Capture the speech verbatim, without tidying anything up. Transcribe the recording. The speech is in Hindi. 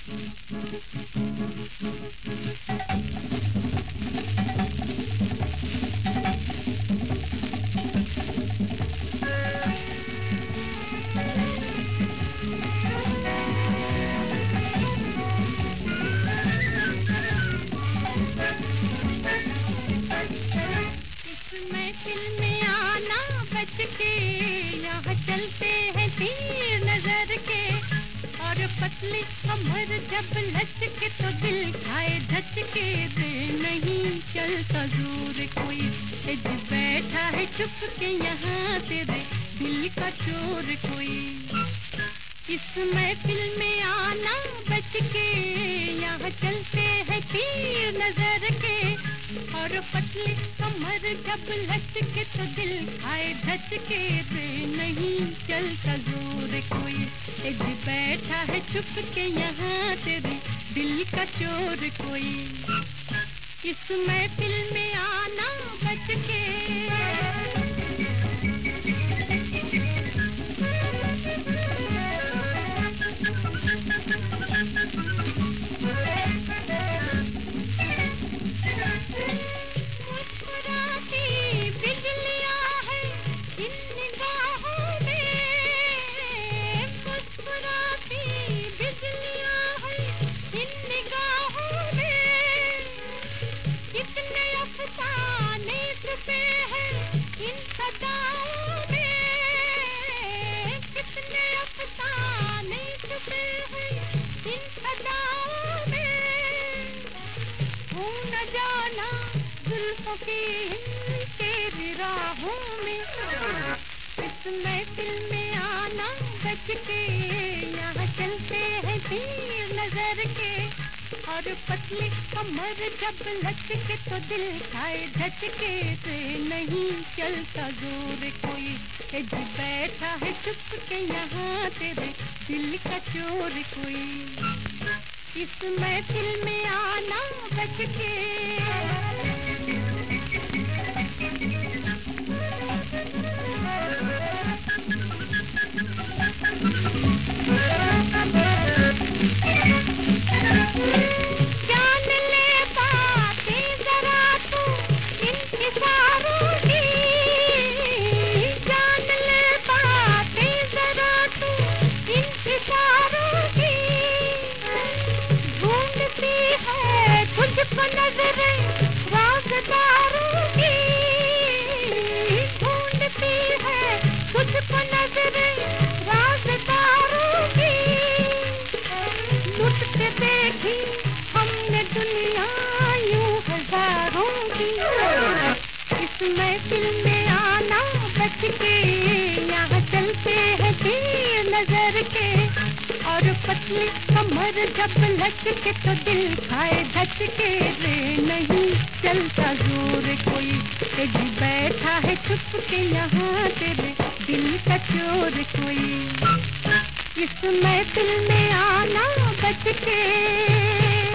महफिल में आना बच के, यहाँ चलते हैं तीर नजर के। और पतली कमर जब लचके तो दिल खाए धचके रे, नहीं चलता जोर कोई। एज बैठा है चुप के यहाँ तेरे दिल का चोर कोई। इस महफिल में आना बच के, यहाँ चलते हैं तीर नजर के। और पतली कमर जब लचके तो दिल खाए धचके रे, नहीं चलता जोर कोई। एज बैठा है चुप के यहाँ तेरे दिल का चोर कोई। इस महफिल में आना बच के। तेरी राहों में इस महफिल में आना बच के, यहाँ चलते हैं तीर नजर के। और पतली कमर जब लचके तो दिल खाए धचके रे, नहीं चलता जोर कोई। एज बैठा है चुप के यहाँ तेरे दिल का चोर कोई। इस महफिल में आना बच के। जान ले बातें जरा तू इन इशारों की, जान ले बातें जरा तू इन इशारों की। ढूंढती है तुझको नजरें राज़दारों की, ढूंढती है तुझको नजरें राज़दारों की। लुट के देखी हमने दुनिया यूं हजारों की। इस महफिल में आना बच के, यहाँ चलते हैं तीर नजर के। और पतली कमर जब लचके तो दिल खाए धचके रे, नहीं चलता जोर कोई। एज बैठा है चुप के यहाँ तेरे दिल का चोर कोई। इस महफिल में आना बच के।